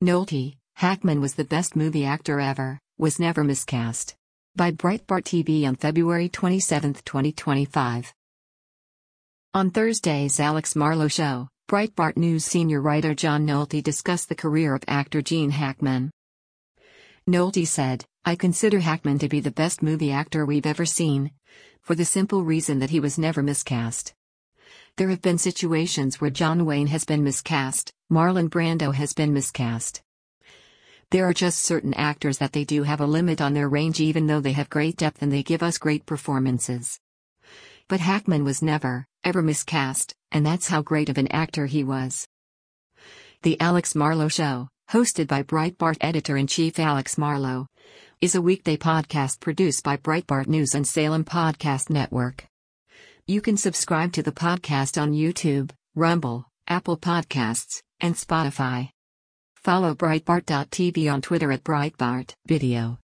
Nolte, Hackman was the best movie actor ever, was never miscast. By Breitbart TV on February 27, 2025. On Thursday's Alex Marlow Show, Breitbart News senior writer John Nolte discussed the career of actor Gene Hackman. Nolte said, "I consider Hackman to be the best movie actor we've ever seen, for the simple reason that he was never miscast. There have been situations where John Wayne has been miscast, Marlon Brando has been miscast. There are just certain actors that they do have a limit on their range even though they have great depth and they give us great performances. But Hackman was never, ever miscast, and that's how great of an actor he was." The Alex Marlow Show, hosted by Breitbart editor-in-chief Alex Marlow, is a weekday podcast produced by Breitbart News and Salem Podcast Network. You can subscribe to the podcast on YouTube, Rumble, Apple Podcasts, and Spotify. Follow Breitbart.tv on Twitter @BreitbartVideo.